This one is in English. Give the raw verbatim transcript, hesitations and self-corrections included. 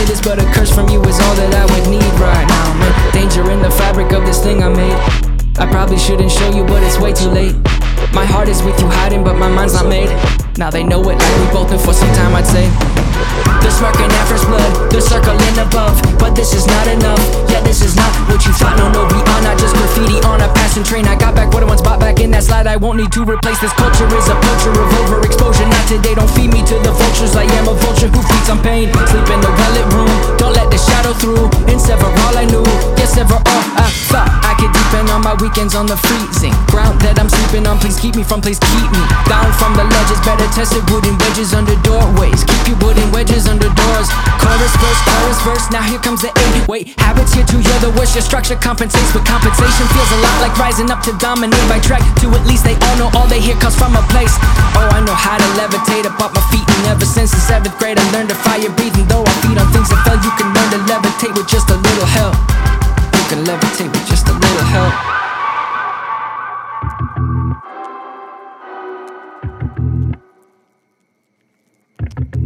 say this, but a curse from you is all that I would need right now, man. Danger in the fabric of this thing I made. I probably shouldn't show you, but it's way too late. My heart is with you hiding, but my mind's not made. Now they know it like we both been for some time, I'd say. They're smirking at first blood, they're circling above, but this is not enough. Yeah, this is not what you thought. No, no, we are not just graffiti on a passing train. I got back what I once bought back in that slide. I won't need to replace this culture. Is a culture of overexposure. Not today, don't feed me to the vultures. I am a vulture who feeds on pain. Sleep in the well-lit room, don't let the shadow through. And sever all I knew, yes, sever all I thought I could deepen on my weekends on the freezing ground that I'm sleeping on. Please keep me from, please keep me down from the ledges. Better tested wooden wedges under doorways. Keep you wooden wedges under doors. Chorus verse, chorus verse, now here comes the eight. Wait, habits here to hear the worst. Your structure compensates, but compensation feels a lot like rising up to dominate by track. To at least they all know all they hear comes from a place. Oh, I know how to levitate up off my feet. And ever since the seventh grade I learned to fire breathing. Though I feed on things that fell, you can learn to levitate with just a little help. You can levitate with just a little help. Thank you.